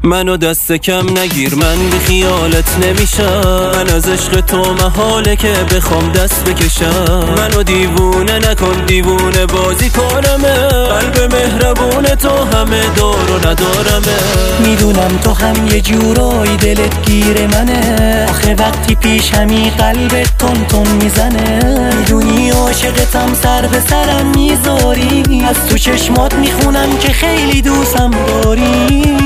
منو دست کم نگیر، من بی خیالت نمیشم. من از عشق تو محاله که بخوام دست بکشم. منو دیوونه نکن، دیوونه بازی کارمه. قلب مهربون تو همه دار و ندارمه. میدونم تو هم یه جورایی دلت گیر منه. آخه وقتی پیشمی قلبت تون تون میزنه. میدونی عاشقتم، سر به سرم میذاری. از تو چشمات میخونم که خیلی دوستم داری.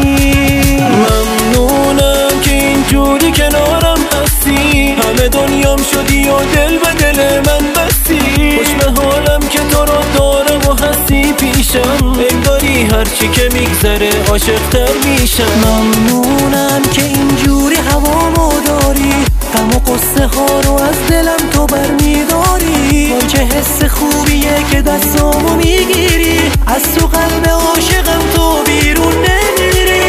ممنونم که اینجوری کنارم هستی. همه دنیام شدی و دل به دل من بستی. خوش به حالم که تو رو دارم و هستی پیشم. انگاری هرچی که میگذره عاشق‌تر میشم. ممنونم که اینجوری هوامو داری. غم و قصه ها رو از دلم تو برمیداری. چه حس خوبیه که دستامو میگیری. از تو قلب عاشقم تو بیرون نمیری.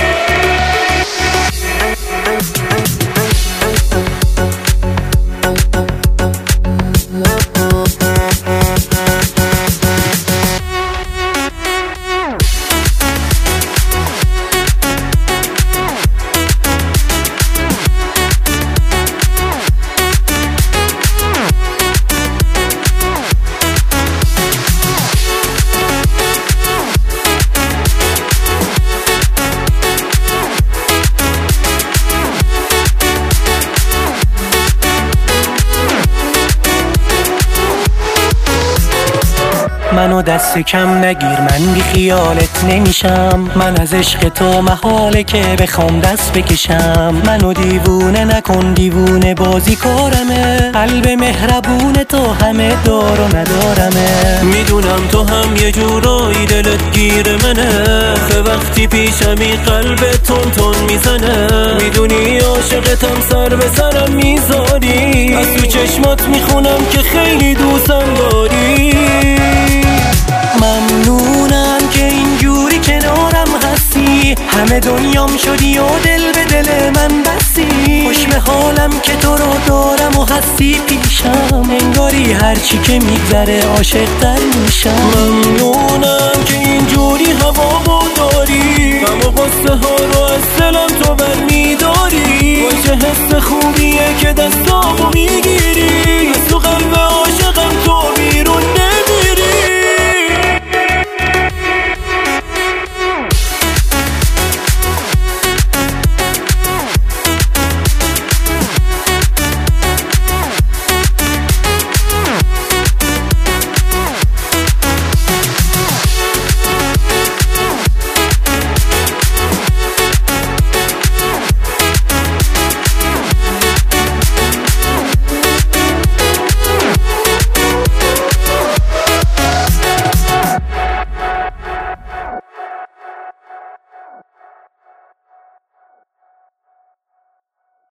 منو دست کم نگیر، من بی خیالت نمیشم. من از عشق تو محاله که بخوام دست بکشم. منو دیوونه نکن، دیوونه بازی کارمه. قلب مهربون تو همه دار و ندارمه. میدونم تو هم یه جورایی دلت گیر منه. آخه وقتی پیشمی قلبت تون تون میزنه. میدونی عاشقتم، سر به سرم میذاری. از تو چشمات میخونم که خیلی دوستم داری. ممنونم که اینجوری کنارم هستی. همه دنیام شدی و دل به دل من بستی. خوش به حالم که تو رو دارم و هستی پیشم. انگاری هرچی که میگذره عاشق‌تر میشم. ممنونم که اینجوری هوامو داری. غم و قصه ها رو از دلم تو برمیداری. چه حس خوبیه که دستامو میگیری.